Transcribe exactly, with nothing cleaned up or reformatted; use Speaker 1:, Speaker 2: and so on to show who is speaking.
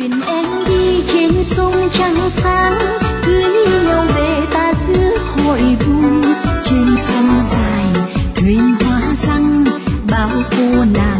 Speaker 1: thuyền em đi trên sông trắng sáng, cưới nhau về ta giữa hội vui. Trên sông dài thuyền hoa răng bao cô nàng